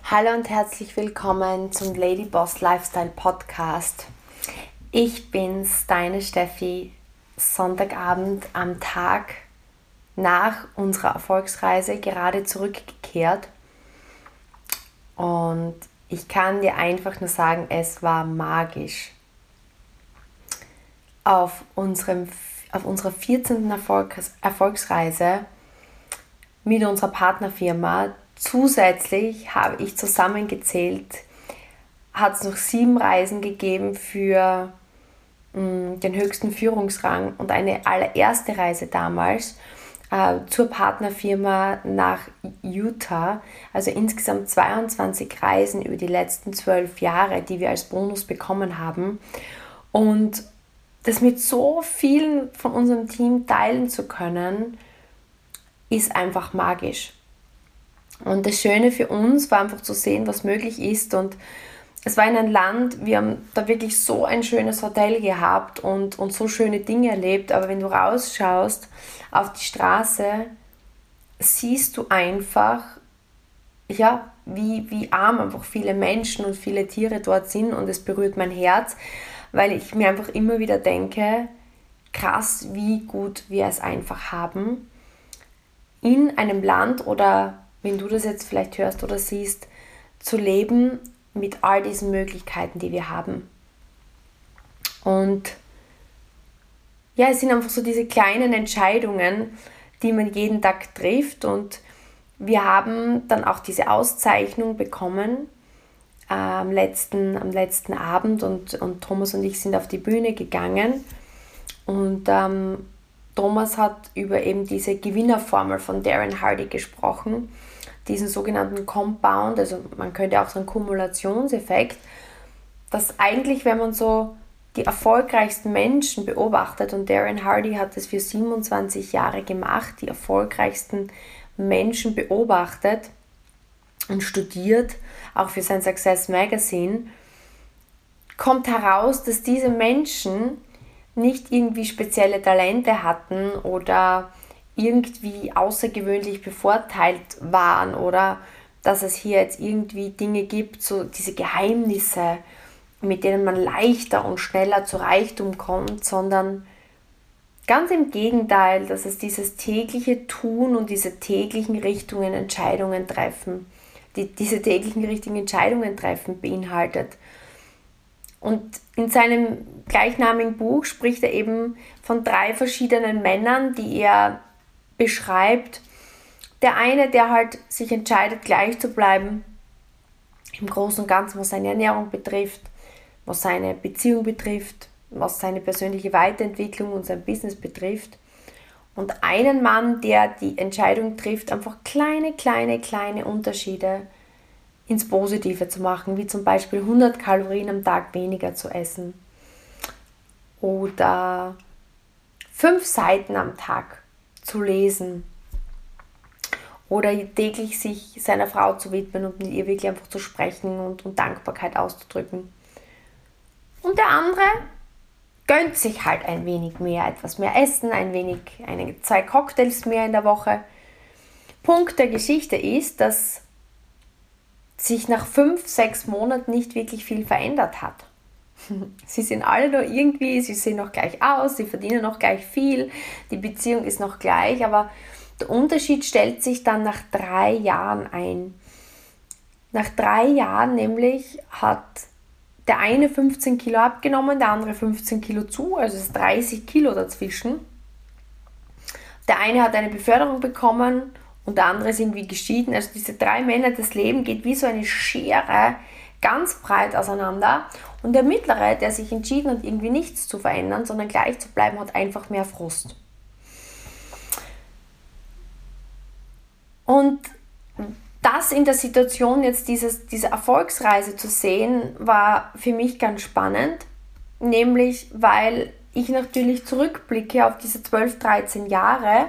Hallo und herzlich willkommen zum Ladyboss Lifestyle Podcast. Ich bin's, deine Steffi, Sonntagabend am Tag nach unserer Erfolgsreise gerade zurückgekehrt. Und ich kann dir einfach nur sagen, es war magisch. Auf unserer 14. Erfolgsreise mit unserer Partnerfirma. Zusätzlich habe ich zusammengezählt, hat es noch 7 Reisen gegeben für den höchsten Führungsrang und eine allererste Reise damals zur Partnerfirma nach Utah. Also insgesamt 22 Reisen über die letzten 12 Jahre, die wir als Bonus bekommen haben. Und das mit so vielen von unserem Team teilen zu können, ist einfach magisch. Und das Schöne für uns war einfach zu sehen, was möglich ist. Und es war in einem Land, wir haben da wirklich so ein schönes Hotel gehabt und so schöne Dinge erlebt. Aber wenn du rausschaust auf die Straße, siehst du einfach, ja, wie arm einfach viele Menschen und viele Tiere dort sind. Und es berührt mein Herz, weil ich mir einfach immer wieder denke, krass, wie gut wir es einfach haben. In einem Land oder wenn du das jetzt vielleicht hörst oder siehst, zu leben mit all diesen Möglichkeiten, die wir haben. Und ja, es sind einfach so diese kleinen Entscheidungen, die man jeden Tag trifft. Und wir haben dann auch diese Auszeichnung bekommen am letzten Abend und Thomas und ich sind auf die Bühne gegangen. Und Thomas hat über eben diese Gewinnerformel von Darren Hardy gesprochen, diesen sogenannten Compound, also man könnte auch sagen Kumulationseffekt, dass eigentlich, wenn man so die erfolgreichsten Menschen beobachtet, und Darren Hardy hat es für 27 Jahre gemacht, die erfolgreichsten Menschen beobachtet und studiert, auch für sein Success Magazine, kommt heraus, dass diese Menschen nicht irgendwie spezielle Talente hatten oder irgendwie außergewöhnlich bevorteilt waren oder dass es hier jetzt irgendwie Dinge gibt, so diese Geheimnisse, mit denen man leichter und schneller zu Reichtum kommt, sondern ganz im Gegenteil, dass es dieses tägliche Tun und diese täglichen Entscheidungen treffen beinhaltet. Und in seinem gleichnamigen Buch spricht er eben von 3 verschiedenen Männern, die er beschreibt. Der eine, der halt sich entscheidet, gleich zu bleiben, im Großen und Ganzen, was seine Ernährung betrifft, was seine Beziehung betrifft, was seine persönliche Weiterentwicklung und sein Business betrifft. Und einen Mann, der die Entscheidung trifft, einfach kleine Unterschiede ins Positive zu machen, wie zum Beispiel 100 Kalorien am Tag weniger zu essen oder 5 Seiten am Tag zu lesen oder täglich sich seiner Frau zu widmen und mit ihr wirklich einfach zu sprechen und Dankbarkeit auszudrücken. Und der andere gönnt sich halt ein wenig mehr, etwas mehr Essen, 2 Cocktails mehr in der Woche. Punkt der Geschichte ist, dass sich nach 5-6 Monaten nicht wirklich viel verändert hat. Sie sind alle nur irgendwie, sie sehen noch gleich aus, sie verdienen noch gleich viel, die Beziehung ist noch gleich, aber der Unterschied stellt sich dann nach 3 Jahren ein. Nach 3 Jahren nämlich hat der eine 15 Kilo abgenommen, der andere 15 Kilo zu, also es ist 30 Kilo dazwischen. Der eine hat eine Beförderung bekommen und der andere ist irgendwie geschieden. Also diese 3 Männer, das Leben geht wie so eine Schere ganz breit auseinander. Und der mittlere, der sich entschieden hat, irgendwie nichts zu verändern, sondern gleich zu bleiben, hat einfach mehr Frust. Und das in der Situation jetzt diese Erfolgsreise zu sehen, war für mich ganz spannend. Nämlich, weil ich natürlich zurückblicke auf diese 12, 13 Jahre,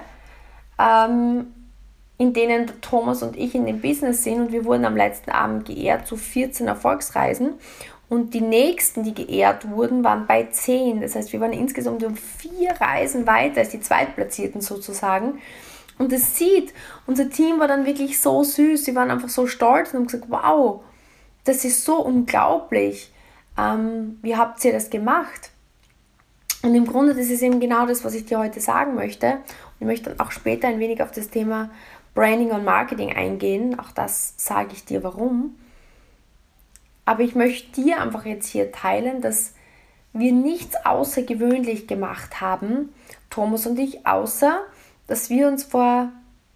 in denen Thomas und ich in dem Business sind, und wir wurden am letzten Abend geehrt zu 14 Erfolgsreisen und die nächsten, die geehrt wurden, waren bei 10. Das heißt, wir waren insgesamt um 4 Reisen weiter als die Zweitplatzierten sozusagen, Und das sieht, unser Team war dann wirklich so süß, sie waren einfach so stolz und haben gesagt, wow, das ist so unglaublich, wie habt ihr das gemacht? Und im Grunde, das ist eben genau das, was ich dir heute sagen möchte. Und ich möchte dann auch später ein wenig auf das Thema Branding und Marketing eingehen, auch das sage ich dir warum. Aber ich möchte dir einfach jetzt hier teilen, dass wir nichts außergewöhnlich gemacht haben, Thomas und ich, außer dass wir uns vor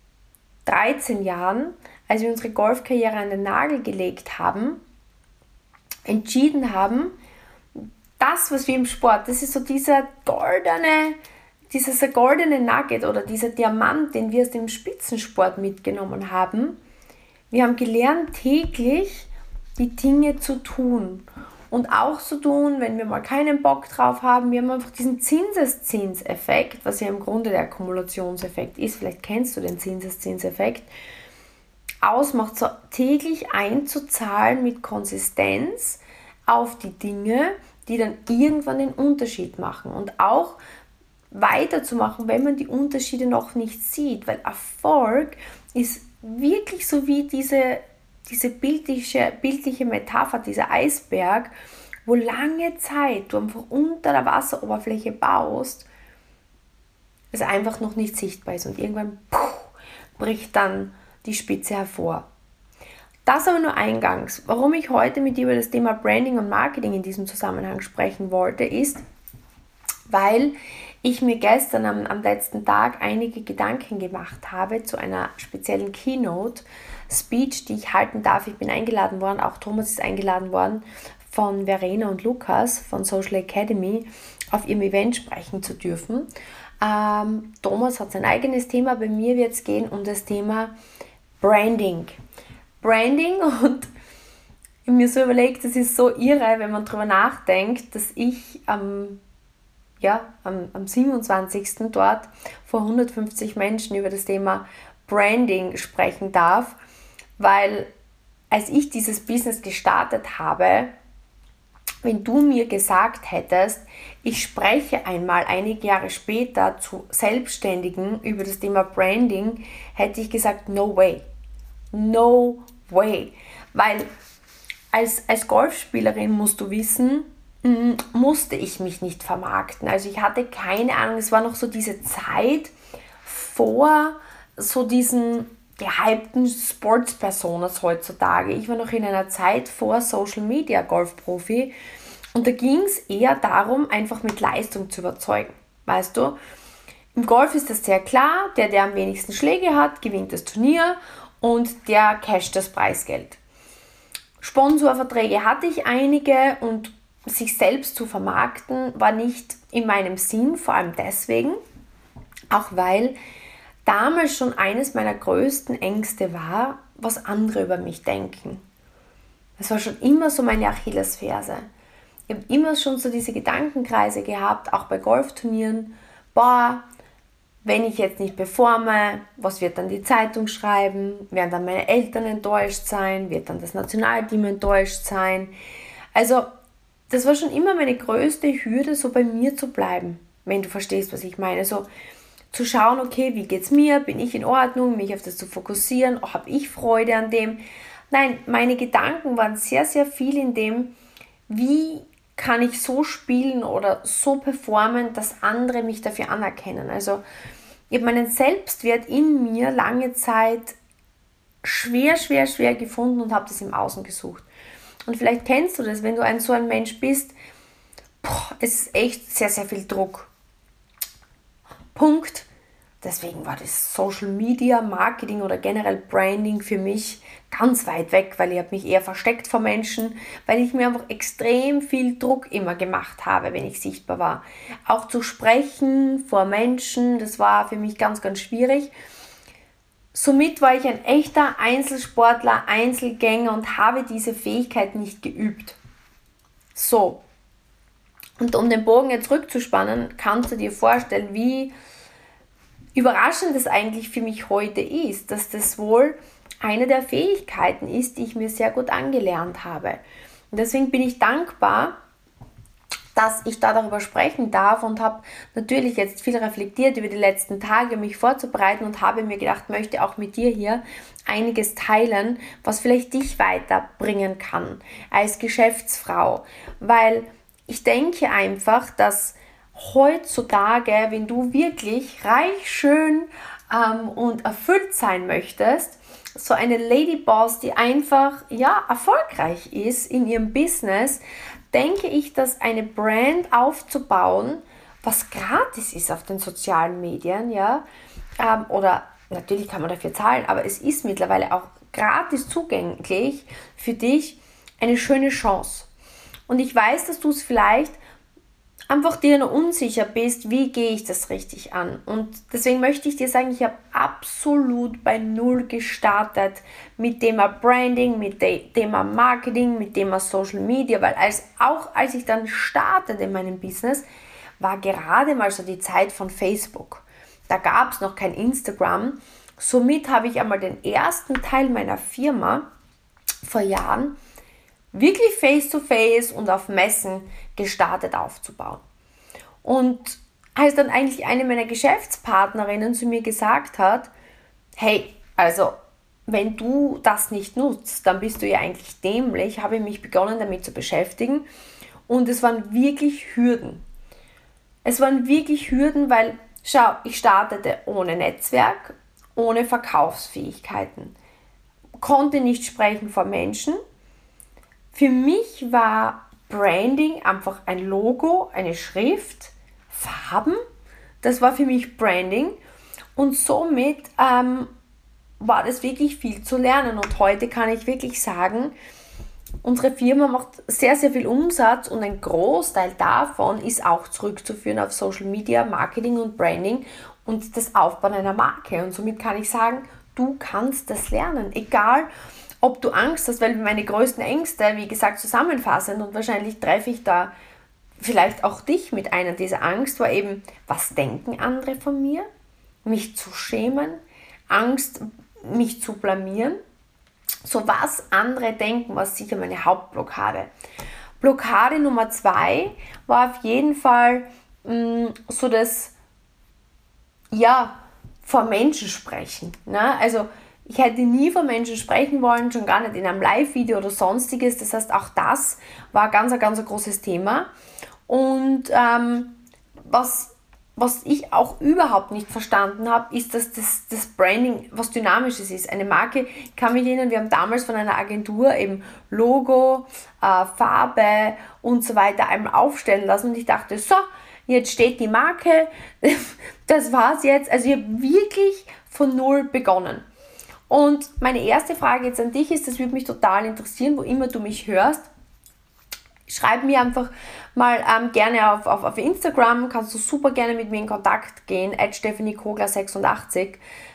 13 Jahren, als wir unsere Golfkarriere an den Nagel gelegt haben, entschieden haben, das, was wir im Sport, das ist so dieser goldene Nugget oder dieser Diamant, den wir aus dem Spitzensport mitgenommen haben. Wir haben gelernt, täglich die Dinge zu tun. Und auch zu tun, wenn wir mal keinen Bock drauf haben. Wir haben einfach diesen Zinseszinseffekt, was ja im Grunde der Akkumulationseffekt ist. Vielleicht kennst du den Zinseszinseffekt. Ausmacht, so täglich einzuzahlen mit Konsistenz auf die Dinge, die dann irgendwann den Unterschied machen. Und auch weiterzumachen, wenn man die Unterschiede noch nicht sieht. Weil Erfolg ist wirklich so wie diese bildliche Metapher, dieser Eisberg, wo lange Zeit du einfach unter der Wasseroberfläche baust, es einfach noch nicht sichtbar ist und irgendwann bricht dann die Spitze hervor. Das aber nur eingangs. Warum ich heute mit dir über das Thema Branding und Marketing in diesem Zusammenhang sprechen wollte, ist, weil ich mir gestern am letzten Tag einige Gedanken gemacht habe zu einer speziellen Keynote-Speech, die ich halten darf. Ich bin eingeladen worden, auch Thomas ist eingeladen worden, von Verena und Lukas von Social Academy auf ihrem Event sprechen zu dürfen. Thomas hat sein eigenes Thema, bei mir wird es gehen um das Thema Branding. Branding, und ich habe mir so überlegt, das ist so irre, wenn man darüber nachdenkt, dass ich am 27. dort vor 150 Menschen über das Thema Branding sprechen darf, weil als ich dieses Business gestartet habe, wenn du mir gesagt hättest, ich spreche einmal einige Jahre später zu Selbstständigen über das Thema Branding, hätte ich gesagt, no way. No way. Weil als Golfspielerin musst du wissen, musste ich mich nicht vermarkten. Also ich hatte keine Ahnung, es war noch so diese Zeit vor so diesen gehypten Sportspersonas heutzutage. Ich war noch in einer Zeit vor Social Media Golfprofi und da ging es eher darum, einfach mit Leistung zu überzeugen. Weißt du, im Golf ist das sehr klar, der am wenigsten Schläge hat, gewinnt das Turnier und der casht das Preisgeld. Sponsorverträge hatte ich einige und sich selbst zu vermarkten war nicht in meinem Sinn, vor allem deswegen, auch weil damals schon eines meiner größten Ängste war, was andere über mich denken. Das war schon immer so meine Achillesferse. Ich habe immer schon so diese Gedankenkreise gehabt, auch bei Golfturnieren. Wenn ich jetzt nicht performe, was wird dann die Zeitung schreiben? Werden dann meine Eltern enttäuscht sein? Wird dann das Nationalteam enttäuscht sein? Also das war schon immer meine größte Hürde, so bei mir zu bleiben, wenn du verstehst, was ich meine. So zu schauen, okay, wie geht's mir? Bin ich in Ordnung? Mich auf das zu fokussieren? Habe ich Freude an dem? Nein, meine Gedanken waren sehr, sehr viel in dem, wie kann ich so spielen oder so performen, dass andere mich dafür anerkennen. Also ich habe meinen Selbstwert in mir lange Zeit schwer gefunden und habe das im Außen gesucht. Und vielleicht kennst du das, wenn du so ein Mensch bist, es ist echt sehr, sehr viel Druck. Punkt. Deswegen war das Social Media Marketing oder generell Branding für mich ganz weit weg, weil ich habe mich eher versteckt vor Menschen, weil ich mir einfach extrem viel Druck immer gemacht habe, wenn ich sichtbar war. Auch zu sprechen vor Menschen, das war für mich ganz, ganz schwierig. Somit war ich ein echter Einzelsportler, Einzelgänger und habe diese Fähigkeit nicht geübt. So, und um den Bogen jetzt rückzuspannen, kannst du dir vorstellen, wie überraschend es eigentlich für mich heute ist, dass das wohl eine der Fähigkeiten ist, die ich mir sehr gut angelernt habe. Und deswegen bin ich dankbar, dass ich da darüber sprechen darf und habe natürlich jetzt viel reflektiert über die letzten Tage, mich vorzubereiten und habe mir gedacht, möchte auch mit dir hier einiges teilen, was vielleicht dich weiterbringen kann als Geschäftsfrau, weil ich denke einfach, dass heutzutage, wenn du wirklich reich, schön und erfüllt sein möchtest, so eine Ladyboss, die einfach erfolgreich ist in ihrem Business, denke ich, dass eine Brand aufzubauen, was gratis ist auf den sozialen Medien, oder natürlich kann man dafür zahlen, aber es ist mittlerweile auch gratis zugänglich für dich eine schöne Chance. Und ich weiß, dass du es vielleicht einfach dir noch unsicher bist, wie gehe ich das richtig an. Und deswegen möchte ich dir sagen, ich habe absolut bei Null gestartet mit Thema Branding, mit Thema Marketing, mit Thema Social Media, weil als ich dann startete in meinem Business, war gerade mal so die Zeit von Facebook. Da gab es noch kein Instagram. Somit habe ich einmal den ersten Teil meiner Firma vor Jahren wirklich face-to-face und auf Messen gestartet aufzubauen. Und als dann eigentlich eine meiner Geschäftspartnerinnen zu mir gesagt hat, hey, also wenn du das nicht nutzt, dann bist du ja eigentlich dämlich, habe ich mich begonnen damit zu beschäftigen und es waren wirklich Hürden. Es waren wirklich Hürden, weil, schau, ich startete ohne Netzwerk, ohne Verkaufsfähigkeiten, konnte nicht sprechen vor Menschen. Für mich war Branding einfach ein Logo, eine Schrift, Farben. Das war für mich Branding und somit war das wirklich viel zu lernen. Und heute kann ich wirklich sagen, unsere Firma macht sehr, sehr viel Umsatz und ein Großteil davon ist auch zurückzuführen auf Social Media, Marketing und Branding und das Aufbauen einer Marke. Und somit kann ich sagen, du kannst das lernen, egal ob du Angst hast, weil meine größten Ängste, wie gesagt, zusammenfassend und wahrscheinlich treffe ich da vielleicht auch dich mit einer dieser Angst, war eben, was denken andere von mir? Mich zu schämen, Angst, mich zu blamieren. So was andere denken, war sicher meine Hauptblockade. Blockade Nummer 2 war auf jeden Fall so das, vor Menschen sprechen. Ne? Also ich hätte nie vor Menschen sprechen wollen, schon gar nicht in einem Live-Video oder sonstiges. Das heißt, auch das war ein ganz großes Thema. Und was ich auch überhaupt nicht verstanden habe, ist, dass das Branding was Dynamisches ist. Eine Marke, ich kann mich erinnern, wir haben damals von einer Agentur eben Logo, Farbe und so weiter einmal aufstellen lassen. Und ich dachte, so, jetzt steht die Marke, das war's jetzt. Also ich habe wirklich von Null begonnen. Und meine erste Frage jetzt an dich ist, das würde mich total interessieren, wo immer du mich hörst. Schreib mir einfach mal gerne auf Instagram, kannst du super gerne mit mir in Kontakt gehen, @stephaniekogler86.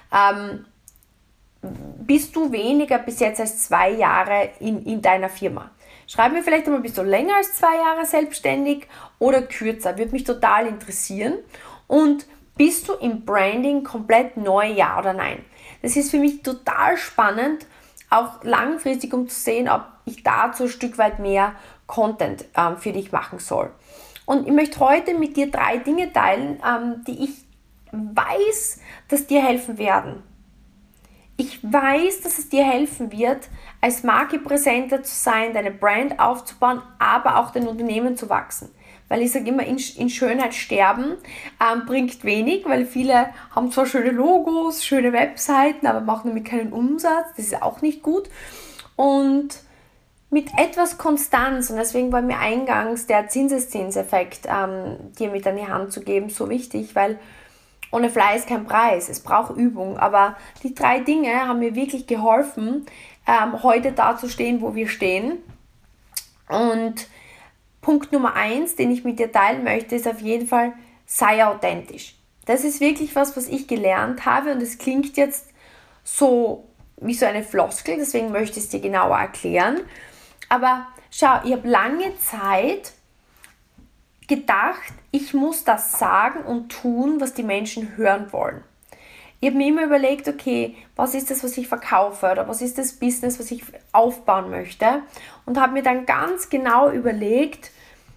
Bist du weniger bis jetzt als 2 Jahre in deiner Firma? Schreib mir vielleicht einmal, bist du länger als 2 Jahre selbstständig oder kürzer? Würde mich total interessieren. Und bist du im Branding komplett neu, ja oder nein? Das ist für mich total spannend, auch langfristig, um zu sehen, ob ich dazu ein Stück weit mehr Content für dich machen soll. Und ich möchte heute mit dir 3 Dinge teilen, die ich weiß, dass dir helfen werden. Ich weiß, dass es dir helfen wird, als Marke präsenter zu sein, deine Brand aufzubauen, aber auch dein Unternehmen zu wachsen. Weil ich sage immer, in Schönheit sterben bringt wenig, weil viele haben zwar schöne Logos, schöne Webseiten, aber machen damit keinen Umsatz. Das ist auch nicht gut. Und mit etwas Konstanz, und deswegen war mir eingangs der Zinseszinseffekt, dir mit an die Hand zu geben, so wichtig, weil ohne Fleiß kein Preis. Es braucht Übung. Aber die 3 Dinge haben mir wirklich geholfen, heute da zu stehen, wo wir stehen. Und Punkt Nummer 1, den ich mit dir teilen möchte, ist auf jeden Fall, sei authentisch. Das ist wirklich was ich gelernt habe und es klingt jetzt so wie so eine Floskel, deswegen möchte ich es dir genauer erklären. Aber schau, ich habe lange Zeit gedacht, ich muss das sagen und tun, was die Menschen hören wollen. Ich habe mir immer überlegt, okay, was ist das, was ich verkaufe oder was ist das Business, was ich aufbauen möchte und habe mir dann ganz genau überlegt,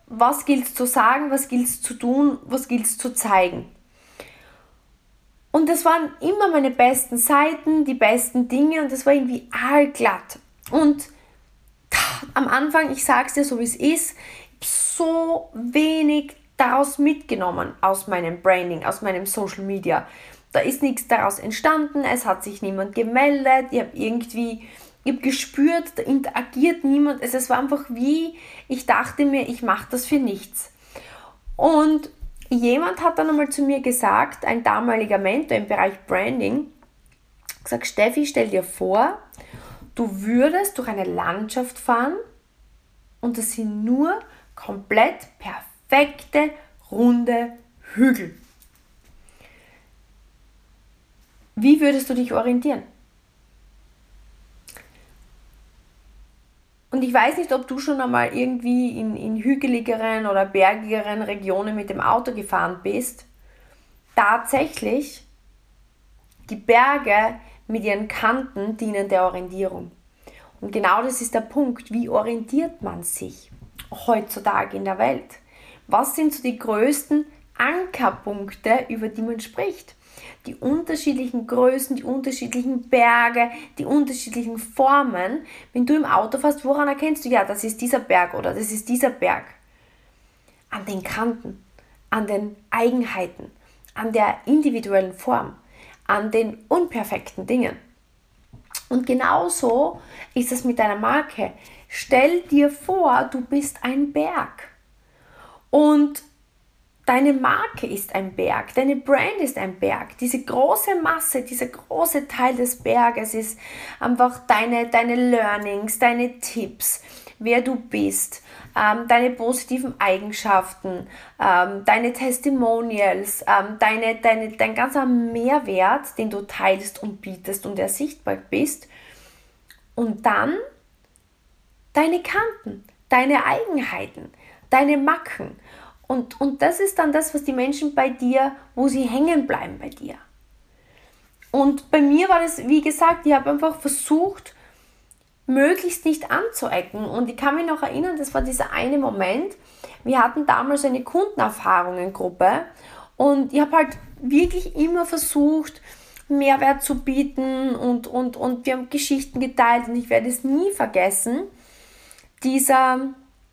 was gilt es zu sagen, was gilt es zu tun, was gilt es zu zeigen. Und das waren immer meine besten Seiten, die besten Dinge und das war irgendwie allglatt. Und am Anfang, ich sage es dir so wie es ist, so wenig daraus mitgenommen aus meinem Branding, aus meinem Social Media. Da ist nichts daraus entstanden, es hat sich niemand gemeldet, ich habe gespürt, da interagiert niemand. Es war einfach wie, ich dachte mir, ich mache das für nichts. Und jemand hat dann einmal zu mir gesagt, ein damaliger Mentor im Bereich Branding, gesagt, Steffi, stell dir vor, du würdest durch eine Landschaft fahren und das sind nur komplett perfekte, runde Hügel. Wie würdest du dich orientieren? Und ich weiß nicht, ob du schon einmal irgendwie in hügeligeren oder bergigeren Regionen mit dem Auto gefahren bist. Tatsächlich, die Berge mit ihren Kanten dienen der Orientierung. Und genau das ist der Punkt. Wie orientiert man sich heutzutage in der Welt? Was sind so die größten Ankerpunkte, über die man spricht? Die unterschiedlichen Größen, die unterschiedlichen Berge, die unterschiedlichen Formen. Wenn du im Auto fährst, woran erkennst du, ja, das ist dieser Berg oder das ist dieser Berg? An den Kanten, an den Eigenheiten, an der individuellen Form, an den unperfekten Dingen. Und genauso ist es mit deiner Marke. Stell dir vor, du bist ein Berg und deine Marke ist ein Berg, deine Brand ist ein Berg. Diese große Masse, dieser große Teil des Berges ist einfach deine Learnings, deine Tipps, wer du bist, deine positiven Eigenschaften, deine Testimonials, dein ganzer Mehrwert, den du teilst und bietest und der sichtbar bist. Und dann deine Kanten, deine Eigenheiten, deine Macken. Und das ist dann das, was die Menschen bei dir, wo sie hängen bleiben bei dir. Und bei mir war das, wie gesagt, ich habe einfach versucht, möglichst nicht anzuecken. Und ich kann mich noch erinnern, das war dieser eine Moment, wir hatten damals eine Kundenerfahrungen-Gruppe und ich habe halt wirklich immer versucht, Mehrwert zu bieten und wir haben Geschichten geteilt und ich werde es nie vergessen, diese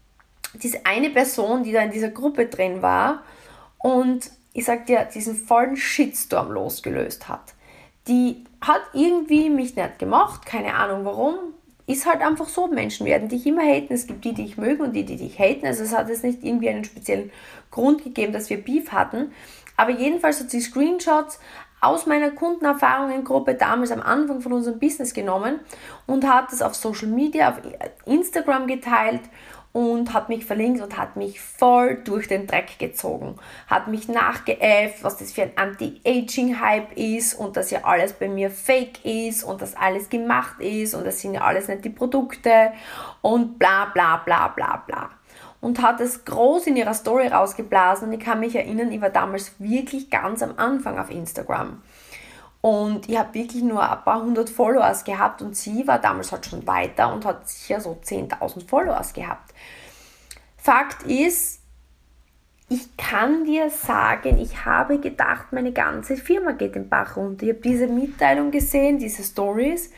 eine Person, die da in dieser Gruppe drin war und ich sag dir, diesen vollen Shitstorm losgelöst hat. Die hat irgendwie mich nicht gemocht, keine Ahnung warum. Ist halt einfach so, Menschen werden dich immer haten. Es gibt die dich mögen und die dich haten. Also es hat jetzt nicht irgendwie einen speziellen Grund gegeben, dass wir Beef hatten. Aber jedenfalls hat sie Screenshots aus meiner Kundenerfahrungengruppe damals am Anfang von unserem Business genommen und hat es auf Social Media, auf Instagram geteilt und hat mich verlinkt und hat mich voll durch den Dreck gezogen. Hat mich nachgeäfft, was das für ein Anti-Aging-Hype ist und dass ja alles bei mir fake ist und dass alles gemacht ist und das sind ja alles nicht die Produkte und bla bla bla bla bla. Und hat es groß in ihrer Story rausgeblasen und ich kann mich erinnern, ich war damals wirklich ganz am Anfang auf Instagram. Und ich habe wirklich nur ein paar hundert Followers gehabt und sie war damals halt schon weiter und hat sicher so 10.000 Followers gehabt. Fakt ist, ich kann dir sagen, ich habe gedacht, meine ganze Firma geht den Bach runter. Ich habe diese Mitteilung gesehen, diese Stories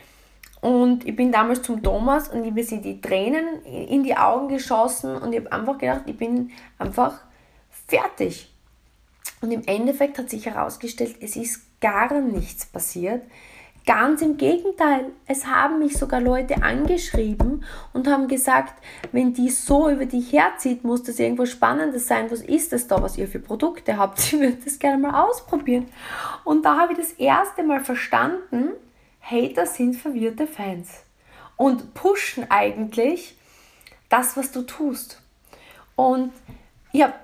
und ich bin damals zum Thomas und mir sind die Tränen in die Augen geschossen und ich habe einfach gedacht, ich bin einfach fertig. Und im Endeffekt hat sich herausgestellt, es ist gar nichts passiert. Ganz im Gegenteil, es haben mich sogar Leute angeschrieben und haben gesagt, wenn die so über dich herzieht, muss das irgendwas Spannendes sein. Was ist das da, was ihr für Produkte habt? Ich würde das gerne mal ausprobieren. Und da habe ich das erste Mal verstanden, Hater sind verwirrte Fans und pushen eigentlich das, was du tust. Und ich habe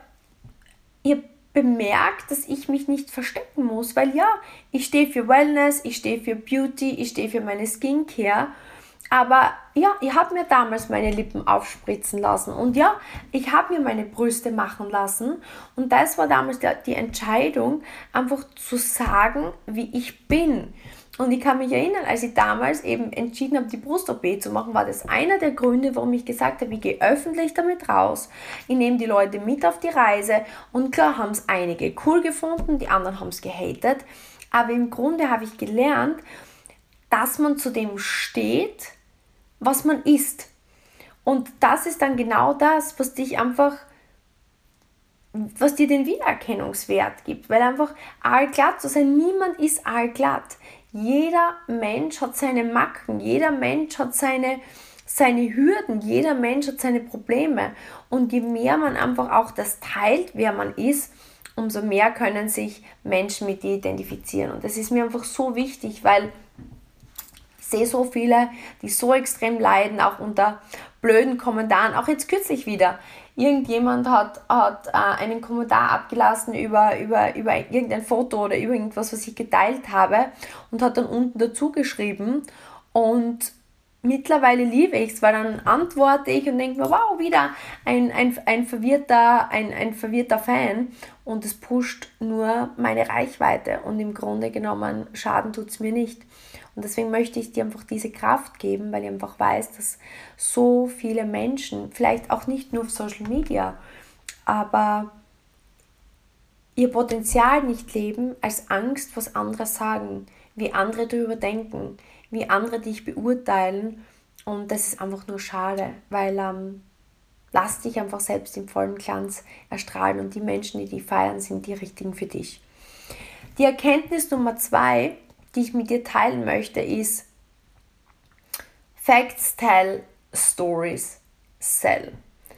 bemerkt, dass ich mich nicht verstecken muss, weil ja, ich stehe für Wellness, ich stehe für Beauty, ich stehe für meine Skincare, aber ja, ich habe mir damals meine Lippen aufspritzen lassen und ja, ich habe mir meine Brüste machen lassen und das war damals die Entscheidung, einfach zu sagen, wie ich bin. Und ich kann mich erinnern, als ich damals eben entschieden habe, die Brust-OP zu machen, war das einer der Gründe, warum ich gesagt habe, ich gehe öffentlich damit raus. Ich nehme die Leute mit auf die Reise. Und klar haben es einige cool gefunden, die anderen haben es gehatet. Aber im Grunde habe ich gelernt, dass man zu dem steht, was man ist. Und das ist dann genau das, was dir den Wiedererkennungswert gibt. Weil einfach allglatt zu sein, niemand ist allglatt. Jeder Mensch hat seine Macken, jeder Mensch hat seine Hürden, jeder Mensch hat seine Probleme. Und je mehr man einfach auch das teilt, wer man ist, umso mehr können sich Menschen mit dir identifizieren. Und das ist mir einfach so wichtig, weil ich sehe so viele, die so extrem leiden, auch unter blöden Kommentaren, auch jetzt kürzlich wieder. Irgendjemand hat einen Kommentar abgelassen über irgendein Foto oder über irgendwas, was ich geteilt habe und hat dann unten dazu geschrieben und mittlerweile liebe ich es, weil dann antworte ich und denke mir, wow, wieder ein verwirrter Fan und es pusht nur meine Reichweite und im Grunde genommen Schaden tut es mir nicht. Und deswegen möchte ich dir einfach diese Kraft geben, weil ich einfach weiß, dass so viele Menschen, vielleicht auch nicht nur auf Social Media, aber ihr Potenzial nicht leben als Angst, was andere sagen, wie andere darüber denken, wie andere dich beurteilen. Und das ist einfach nur schade, weil lass dich einfach selbst im vollen Glanz erstrahlen und die Menschen, die dich feiern, sind die richtigen für dich. Die Erkenntnis Nummer 2, die ich mit dir teilen möchte, ist Facts tell, Stories sell.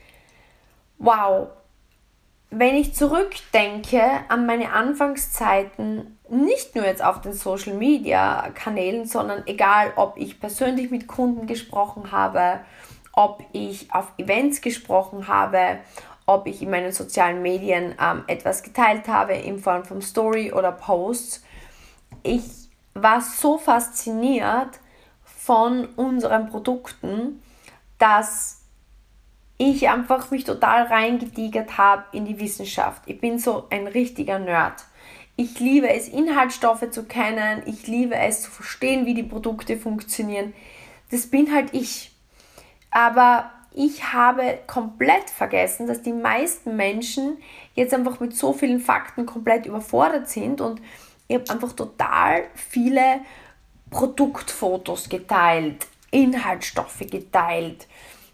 Wow, wenn ich zurückdenke an meine Anfangszeiten, nicht nur jetzt auf den Social Media Kanälen, sondern egal, ob ich persönlich mit Kunden gesprochen habe, ob ich auf Events gesprochen habe, ob ich in meinen sozialen Medien etwas geteilt habe in Form von Story oder Posts. Ich war so fasziniert von unseren Produkten, dass ich einfach mich total reingetigert habe in die Wissenschaft. Ich bin so ein richtiger Nerd. Ich liebe es, Inhaltsstoffe zu kennen. Ich liebe es, zu verstehen, wie die Produkte funktionieren. Das bin halt ich. Aber ich habe komplett vergessen, dass die meisten Menschen jetzt einfach mit so vielen Fakten komplett überfordert sind und ich habe einfach total viele Produktfotos geteilt, Inhaltsstoffe geteilt,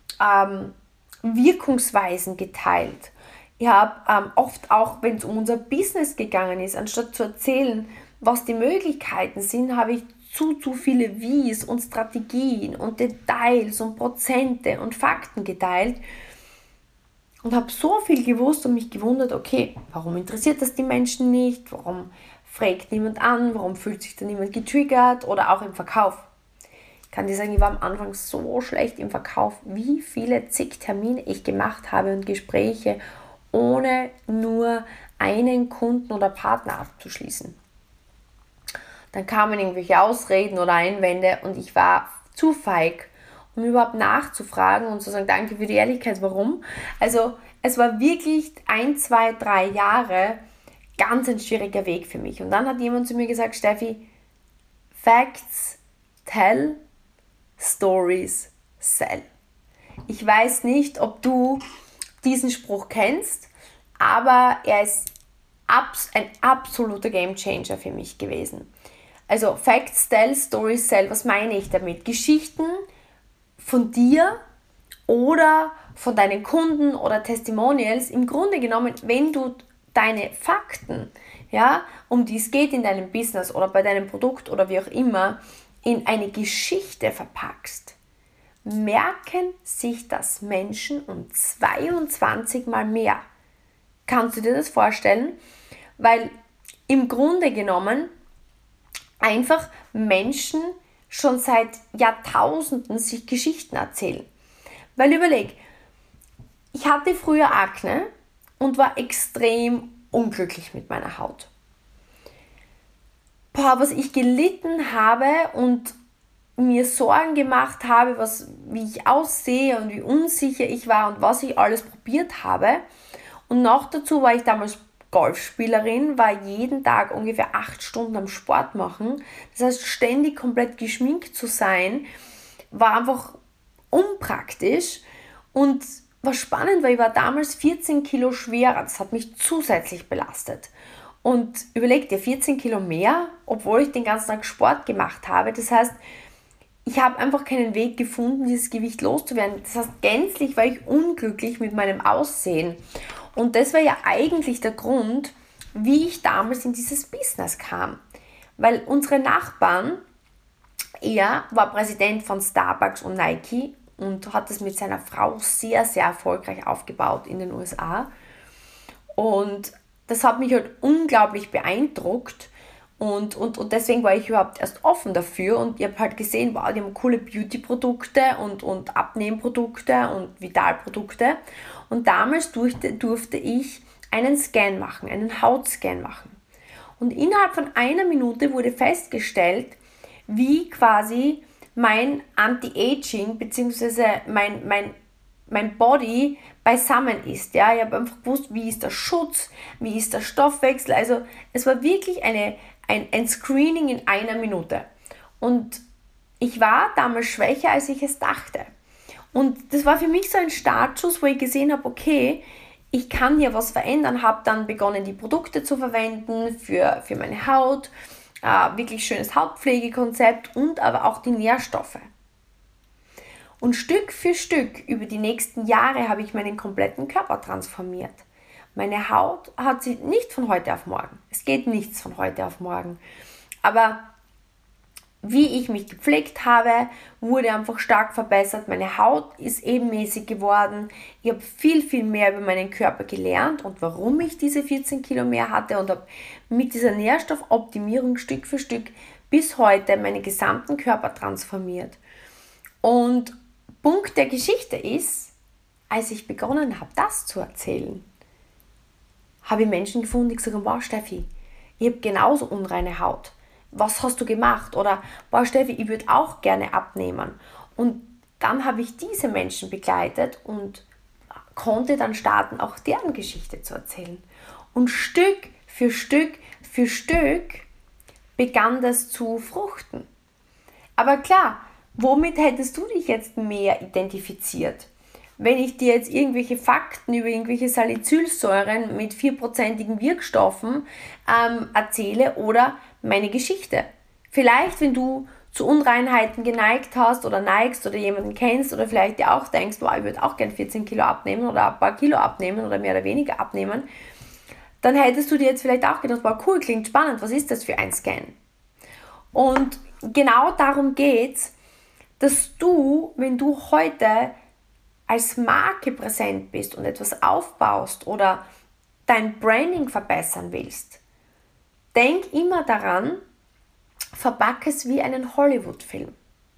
Wirkungsweisen geteilt. Ich habe oft auch, wenn es um unser Business gegangen ist, anstatt zu erzählen, was die Möglichkeiten sind, habe ich zu viele Wies und Strategien und Details und Prozente und Fakten geteilt und habe so viel gewusst und mich gewundert, okay, warum interessiert das die Menschen nicht, warum fragt niemand an, warum fühlt sich da niemand getriggert oder auch im Verkauf. Ich kann dir sagen, ich war am Anfang so schlecht im Verkauf, wie viele zig Termine ich gemacht habe und Gespräche, ohne nur einen Kunden oder Partner abzuschließen. Dann kamen irgendwelche Ausreden oder Einwände und ich war zu feig, um überhaupt nachzufragen und zu sagen, danke für die Ehrlichkeit, warum. Also es war wirklich 1, 2, 3 Jahre ganz ein schwieriger Weg für mich. Und dann hat jemand zu mir gesagt, Steffi, Facts tell, Stories sell. Ich weiß nicht, ob du diesen Spruch kennst, aber er ist ein absoluter Gamechanger für mich gewesen. Also Facts tell, Stories sell, was meine ich damit? Geschichten von dir oder von deinen Kunden oder Testimonials. Im Grunde genommen, wenn du deine Fakten, ja, um die es geht in deinem Business oder bei deinem Produkt oder wie auch immer, in eine Geschichte verpackst, merken sich das Menschen um 22 Mal mehr. Kannst du dir das vorstellen? Weil im Grunde genommen einfach Menschen schon seit Jahrtausenden sich Geschichten erzählen. Weil überleg, ich hatte früher Akne und war extrem unglücklich mit meiner Haut. Was ich gelitten habe und mir Sorgen gemacht habe, wie ich aussehe und wie unsicher ich war und was ich alles probiert habe. Und noch dazu war ich damals Golfspielerin, war jeden Tag ungefähr 8 Stunden am Sport machen. Das heißt, ständig komplett geschminkt zu sein, war einfach unpraktisch. Und was spannend war, ich war damals 14 Kilo schwerer. Das hat mich zusätzlich belastet. Und überleg dir, 14 Kilo mehr, obwohl ich den ganzen Tag Sport gemacht habe. Das heißt, ich habe einfach keinen Weg gefunden, dieses Gewicht loszuwerden. Das heißt, gänzlich war ich unglücklich mit meinem Aussehen. Und das war ja eigentlich der Grund, wie ich damals in dieses Business kam. Weil unsere Nachbarn, er war Präsident von Starbucks und Nike und hat es mit seiner Frau sehr, sehr erfolgreich aufgebaut in den USA. Und das hat mich halt unglaublich beeindruckt und deswegen war ich überhaupt erst offen dafür und ich habe halt gesehen, wow, die haben coole Beauty-Produkte und Abnehmprodukte und Vitalprodukte und damals durfte ich einen Scan machen, einen Hautscan machen. Und innerhalb von einer Minute wurde festgestellt, wie quasi mein Anti-Aging bzw. mein Body beisammen ist. Ja? Ich habe einfach gewusst, wie ist der Schutz, wie ist der Stoffwechsel. Also es war wirklich ein Screening in einer Minute. Und ich war damals schwächer, als ich es dachte. Und das war für mich so ein Startschuss, wo ich gesehen habe, okay, ich kann hier was verändern, habe dann begonnen, die Produkte zu verwenden für meine Haut, wirklich schönes Hautpflegekonzept und aber auch die Nährstoffe. Und Stück für Stück über die nächsten Jahre habe ich meinen kompletten Körper transformiert. Meine Haut hat sich nicht von heute auf morgen. Es geht nichts von heute auf morgen. Aber wie ich mich gepflegt habe, wurde einfach stark verbessert. Meine Haut ist ebenmäßig geworden. Ich habe viel, viel mehr über meinen Körper gelernt und warum ich diese 14 Kilo mehr hatte und habe mit dieser Nährstoffoptimierung Stück für Stück bis heute meinen gesamten Körper transformiert. Und Punkt der Geschichte ist, als ich begonnen habe, das zu erzählen, habe ich Menschen gefunden, die gesagt haben, wow Steffi, ich habe genauso unreine Haut. Was hast du gemacht? Oder, boah Steffi, ich würde auch gerne abnehmen. Und dann habe ich diese Menschen begleitet und konnte dann starten, auch deren Geschichte zu erzählen. Und Stück für Stück für Stück begann das zu fruchten. Aber klar, womit hättest du dich jetzt mehr identifiziert? Wenn ich dir jetzt irgendwelche Fakten über irgendwelche Salicylsäuren mit 4%igen Wirkstoffen erzähle oder meine Geschichte. Vielleicht, wenn du zu Unreinheiten geneigt hast oder neigst oder jemanden kennst oder vielleicht dir auch denkst, wow, ich würde auch gern 14 Kilo abnehmen oder ein paar Kilo abnehmen oder mehr oder weniger abnehmen, dann hättest du dir jetzt vielleicht auch gedacht, wow, cool, klingt spannend, was ist das für ein Scan? Und genau darum geht's, dass du, wenn du heute als Marke präsent bist und etwas aufbaust oder dein Branding verbessern willst, denk immer daran, verpacke es wie einen Hollywood-Film.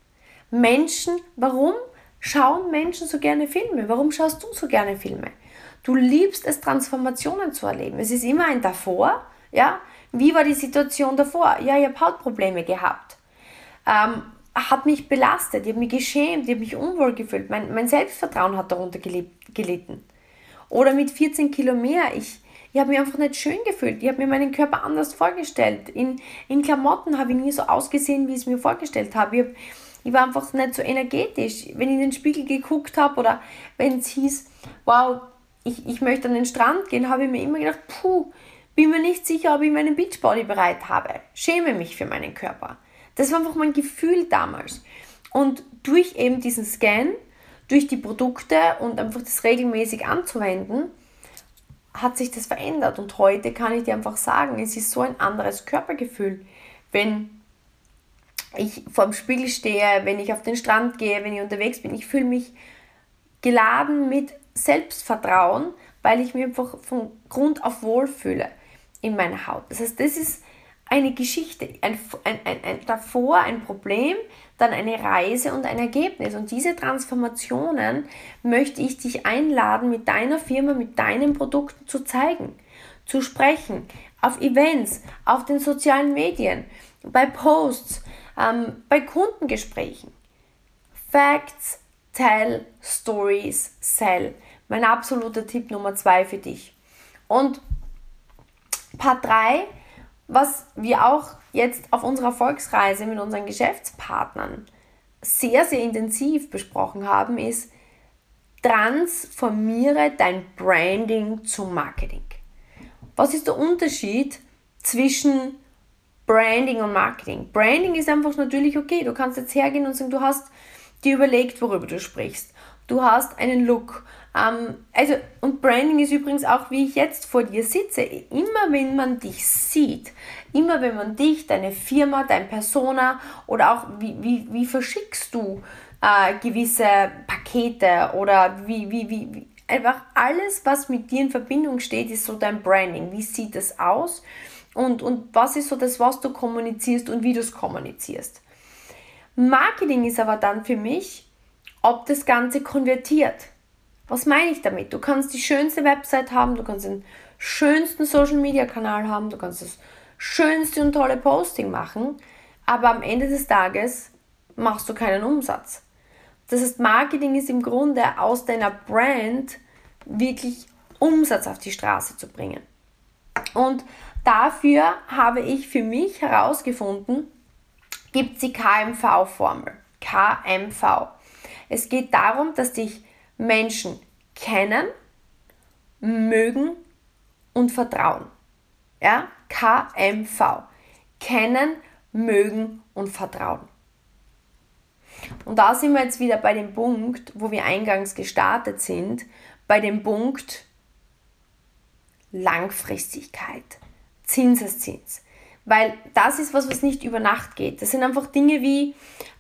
Warum schauen Menschen so gerne Filme? Warum schaust du so gerne Filme? Du liebst es, Transformationen zu erleben. Es ist immer ein Davor, ja? Wie war die Situation davor? Ja, ich habe Hautprobleme gehabt. Hat mich belastet, ich habe mich geschämt, ich habe mich unwohl gefühlt, mein Selbstvertrauen hat darunter gelitten. Oder mit 14 Kilo mehr, ich habe mich einfach nicht schön gefühlt, ich habe mir meinen Körper anders vorgestellt. In Klamotten habe ich nie so ausgesehen, wie ich es mir vorgestellt habe. Ich war einfach nicht so energetisch. Wenn ich in den Spiegel geguckt habe oder wenn es hieß, wow, ich möchte an den Strand gehen, habe ich mir immer gedacht, bin mir nicht sicher, ob ich meinen Beachbody bereit habe. Schäme mich für meinen Körper. Das war einfach mein Gefühl damals. Und durch eben diesen Scan, durch die Produkte und einfach das regelmäßig anzuwenden, hat sich das verändert. Und heute kann ich dir einfach sagen, es ist so ein anderes Körpergefühl. Wenn ich vor dem Spiegel stehe, wenn ich auf den Strand gehe, wenn ich unterwegs bin, ich fühle mich geladen mit Selbstvertrauen, weil ich mich einfach von Grund auf wohlfühle in meiner Haut. Das heißt, das ist eine Geschichte, ein davor ein Problem, dann eine Reise und ein Ergebnis. Und diese Transformationen möchte ich dich einladen, mit deiner Firma, mit deinen Produkten zu zeigen, zu sprechen, auf Events, auf den sozialen Medien, bei Posts, bei Kundengesprächen. Facts, tell, Stories, sell. Mein absoluter Tipp Nummer 2 für dich. Und Part 3, was wir auch jetzt auf unserer Erfolgsreise mit unseren Geschäftspartnern sehr, sehr intensiv besprochen haben, ist: Transformiere dein Branding zum Marketing. Was ist der Unterschied zwischen Branding und Marketing? Branding ist einfach natürlich okay. Du kannst jetzt hergehen und sagen, du hast dir überlegt, worüber du sprichst. Du hast einen Look. Und Branding ist übrigens auch, wie ich jetzt vor dir sitze. Immer wenn man dich sieht, immer wenn man dich, deine Firma, dein Persona oder auch wie verschickst du gewisse Pakete oder wie einfach alles, was mit dir in Verbindung steht, ist so dein Branding. Wie sieht es aus und was ist so das, was du kommunizierst und wie du es kommunizierst. Marketing ist aber dann für mich, ob das Ganze konvertiert. Was meine ich damit? Du kannst die schönste Website haben, du kannst den schönsten Social-Media-Kanal haben, du kannst das schönste und tolle Posting machen, aber am Ende des Tages machst du keinen Umsatz. Das heißt, Marketing ist im Grunde, aus deiner Brand wirklich Umsatz auf die Straße zu bringen. Und dafür habe ich für mich herausgefunden, gibt es die KMV-Formel. KMV. Es geht darum, dass dich Menschen kennen, mögen und vertrauen. Ja? KMV. Kennen, mögen und vertrauen. Und da sind wir jetzt wieder bei dem Punkt, wo wir eingangs gestartet sind, bei dem Punkt Langfristigkeit, Zinseszins. Weil das ist was nicht über Nacht geht. Das sind einfach Dinge wie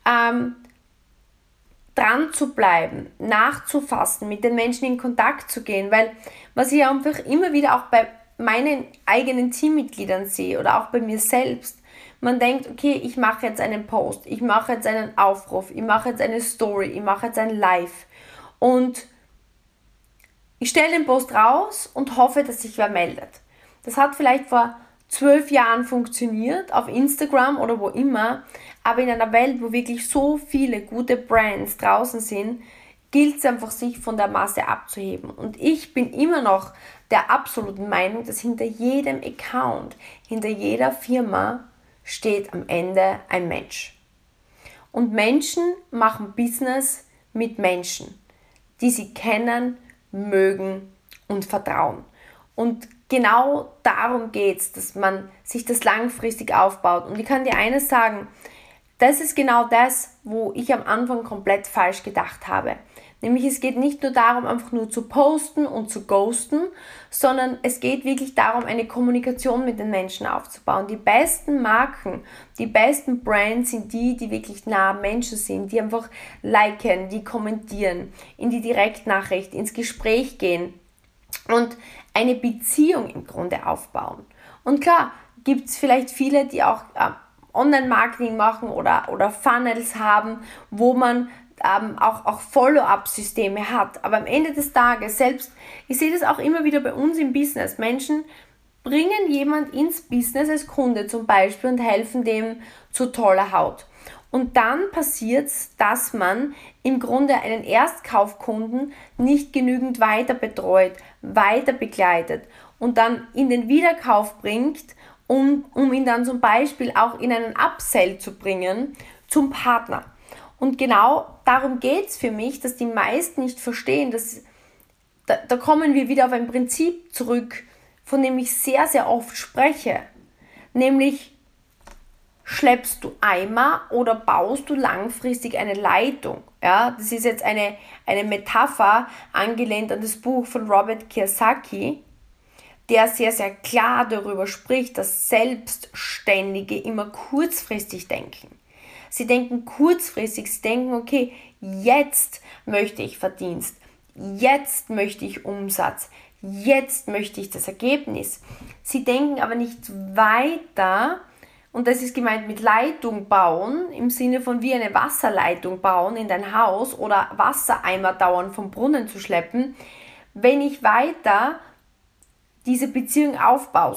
dran zu bleiben, nachzufassen, mit den Menschen in Kontakt zu gehen, weil was ich einfach immer wieder auch bei meinen eigenen Teammitgliedern sehe oder auch bei mir selbst, man denkt, okay, ich mache jetzt einen Post, ich mache jetzt einen Aufruf, ich mache jetzt eine Story, ich mache jetzt ein Live und ich stelle den Post raus und hoffe, dass sich wer meldet. Das hat vielleicht vor 12 Jahren funktioniert, auf Instagram oder wo immer, aber in einer Welt, wo wirklich so viele gute Brands draußen sind, gilt es einfach, sich von der Masse abzuheben. Und ich bin immer noch der absoluten Meinung, dass hinter jedem Account, hinter jeder Firma steht am Ende ein Mensch. Und Menschen machen Business mit Menschen, die sie kennen, mögen und vertrauen. Und genau darum geht es, dass man sich das langfristig aufbaut. Und ich kann dir eines sagen, das ist genau das, wo ich am Anfang komplett falsch gedacht habe. Nämlich es geht nicht nur darum, einfach nur zu posten und zu ghosten, sondern es geht wirklich darum, eine Kommunikation mit den Menschen aufzubauen. Die besten Marken, die besten Brands sind die, die wirklich nah am Menschen sind, die einfach liken, die kommentieren, in die Direktnachricht, ins Gespräch gehen und eine Beziehung im Grunde aufbauen. Und klar, gibt es vielleicht viele, die auch Online-Marketing machen oder Funnels haben, wo man auch Follow-up-Systeme hat. Aber am Ende des Tages, selbst, ich sehe das auch immer wieder bei uns im Business, Menschen bringen jemand ins Business als Kunde zum Beispiel und helfen dem zu toller Haut. Und dann passiert es, dass man im Grunde einen Erstkaufkunden nicht genügend weiter betreut, weiter begleitet und dann in den Wiederkauf bringt, um ihn dann zum Beispiel auch in einen Upsell zu bringen zum Partner. Und genau darum geht es für mich, dass die meisten nicht verstehen, dass da kommen wir wieder auf ein Prinzip zurück, von dem ich sehr, sehr oft spreche, nämlich schleppst du Eimer oder baust du langfristig eine Leitung? Ja, das ist jetzt eine Metapher angelehnt an das Buch von Robert Kiyosaki, der sehr, sehr klar darüber spricht, dass Selbstständige immer kurzfristig denken. Sie denken kurzfristig, sie denken, okay, jetzt möchte ich Verdienst, jetzt möchte ich Umsatz, jetzt möchte ich das Ergebnis. Sie denken aber nicht weiter, und das ist gemeint mit Leitung bauen, im Sinne von wie eine Wasserleitung bauen in dein Haus oder Wassereimer dauernd vom Brunnen zu schleppen, wenn ich weiter diese Beziehung aufbaue,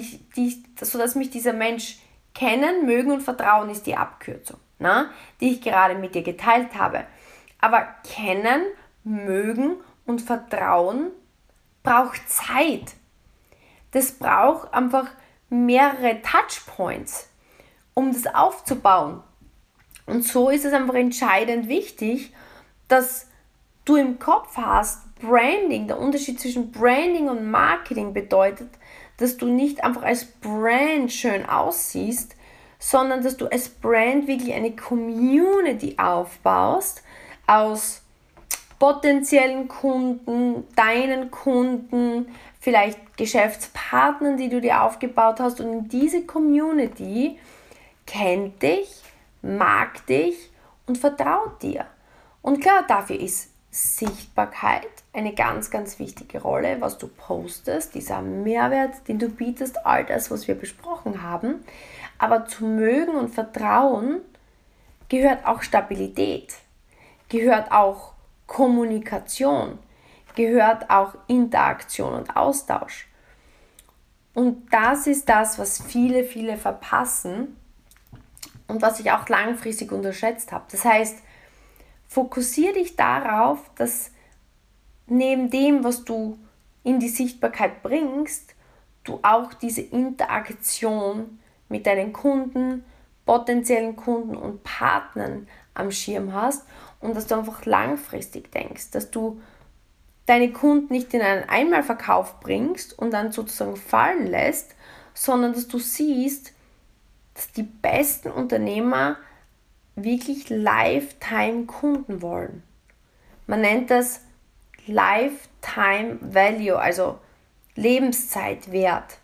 sodass mich dieser Mensch kennen, mögen und vertrauen, ist die Abkürzung, die ich gerade mit dir geteilt habe. Aber kennen, mögen und vertrauen braucht Zeit. das braucht einfach mehrere Touchpoints, um das aufzubauen. Und so ist es einfach entscheidend wichtig, dass du im Kopf hast, Branding, der Unterschied zwischen Branding und Marketing bedeutet, dass du nicht einfach als Brand schön aussiehst, sondern dass du als Brand wirklich eine Community aufbaust aus potenziellen Kunden, deinen Kunden, vielleicht Geschäftspartnern, die du dir aufgebaut hast. Und in diese Community kennt dich, mag dich und vertraut dir. Und klar, dafür ist Sichtbarkeit eine ganz, ganz wichtige Rolle, was du postest, dieser Mehrwert, den du bietest, all das, was wir besprochen haben. Aber zu mögen und vertrauen gehört auch Stabilität, gehört auch Kommunikation, gehört auch Interaktion und Austausch. Und das ist das, was viele, viele verpassen und was ich auch langfristig unterschätzt habe. Das heißt, fokussiere dich darauf, dass neben dem, was du in die Sichtbarkeit bringst, du auch diese Interaktion mit deinen Kunden, potenziellen Kunden und Partnern am Schirm hast und dass du einfach langfristig denkst, dass du deine Kunden nicht in einen Einmalverkauf bringst und dann sozusagen fallen lässt, sondern dass du siehst, dass die besten Unternehmer wirklich Lifetime-Kunden wollen. Man nennt das Lifetime Value, also Lebenszeitwert.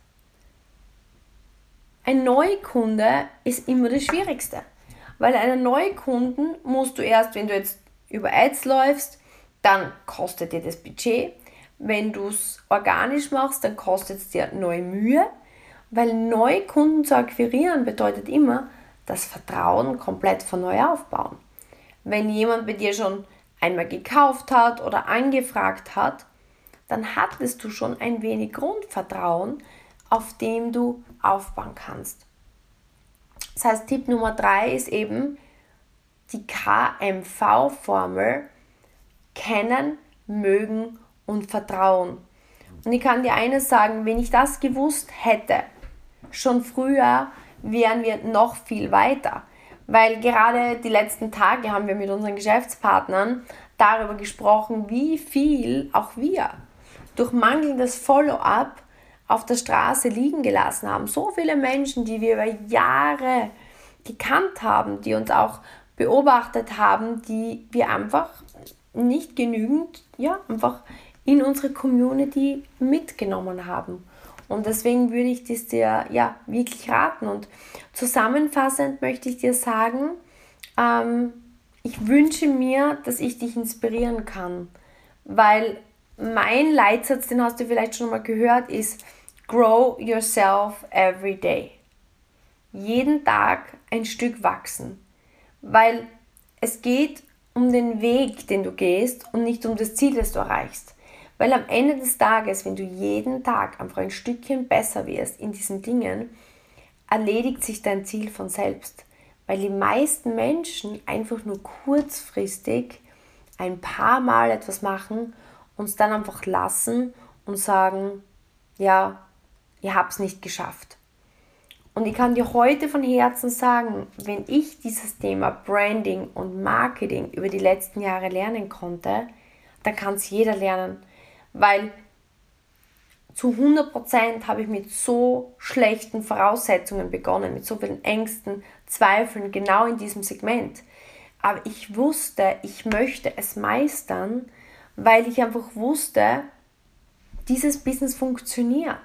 Ein Neukunde ist immer das Schwierigste, weil einen Neukunden musst du erst, wenn du jetzt über Ads läufst, dann kostet dir das Budget. Wenn du es organisch machst, dann kostet es dir neue Mühe, weil Neukunden zu akquirieren bedeutet immer, das Vertrauen komplett von neu aufbauen. Wenn jemand bei dir schon einmal gekauft hat oder angefragt hat, dann hattest du schon ein wenig Grundvertrauen, auf dem du aufbauen kannst. Das heißt, Tipp Nummer 3 ist eben die KMV-Formel: kennen, mögen und vertrauen. Und ich kann dir eines sagen, wenn ich das gewusst hätte, schon früher, wären wir noch viel weiter. Weil gerade die letzten Tage haben wir mit unseren Geschäftspartnern darüber gesprochen, wie viel auch wir durch mangelndes Follow-up auf der Straße liegen gelassen haben. So viele Menschen, die wir über Jahre gekannt haben, die uns auch beobachtet haben, die wir einfach nicht genügend, einfach in unsere Community mitgenommen haben. Und deswegen würde ich das dir wirklich raten. Und zusammenfassend möchte ich dir sagen, ich wünsche mir, dass ich dich inspirieren kann. Weil mein Leitsatz, den hast du vielleicht schon mal gehört, ist: Grow yourself every day. Jeden Tag ein Stück wachsen. Weil es geht um den Weg, den du gehst und nicht um das Ziel, das du erreichst. Weil am Ende des Tages, wenn du jeden Tag einfach ein Stückchen besser wirst in diesen Dingen, erledigt sich dein Ziel von selbst. Weil die meisten Menschen einfach nur kurzfristig ein paar Mal etwas machen und es dann einfach lassen und sagen, ja, ihr habt es nicht geschafft. Und ich kann dir heute von Herzen sagen, wenn ich dieses Thema Branding und Marketing über die letzten Jahre lernen konnte, dann kann es jeder lernen. Weil zu 100% habe ich mit so schlechten Voraussetzungen begonnen, mit so vielen Ängsten, Zweifeln, genau in diesem Segment. Aber ich wusste, ich möchte es meistern, weil ich einfach wusste, dieses Business funktioniert.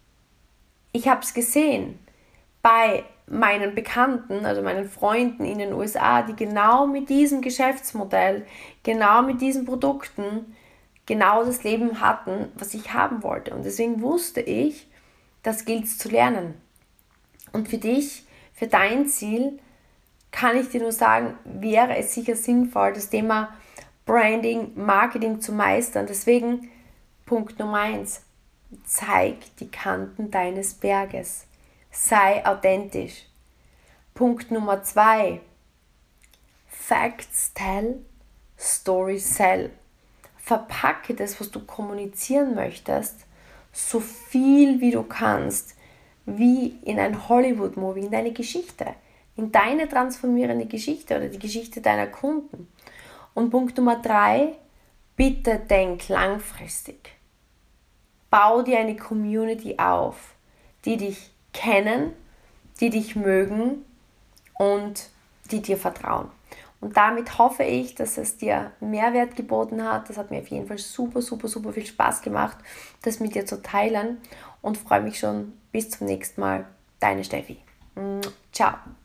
Ich habe es gesehen bei meinen Bekannten, also meinen Freunden in den USA, die genau mit diesem Geschäftsmodell, genau mit diesen Produkten, genau das Leben hatten, was ich haben wollte. Und deswegen wusste ich, das gilt es zu lernen. Und für dich, für dein Ziel, kann ich dir nur sagen, wäre es sicher sinnvoll, das Thema Branding, Marketing zu meistern. Deswegen Punkt Nummer 1, zeig die Kanten deines Berges. Sei authentisch. Punkt Nummer 2, Facts tell, Stories sell. Verpacke das, was du kommunizieren möchtest, so viel wie du kannst, wie in ein Hollywood-Movie, in deine Geschichte, in deine transformierende Geschichte oder die Geschichte deiner Kunden. Und Punkt Nummer 3, bitte denk langfristig. Bau dir eine Community auf, die dich kennen, die dich mögen und die dir vertrauen. Und damit hoffe ich, dass es dir Mehrwert geboten hat. Das hat mir auf jeden Fall super, super, super viel Spaß gemacht, das mit dir zu teilen und freue mich schon bis zum nächsten Mal. Deine Steffi. Ciao.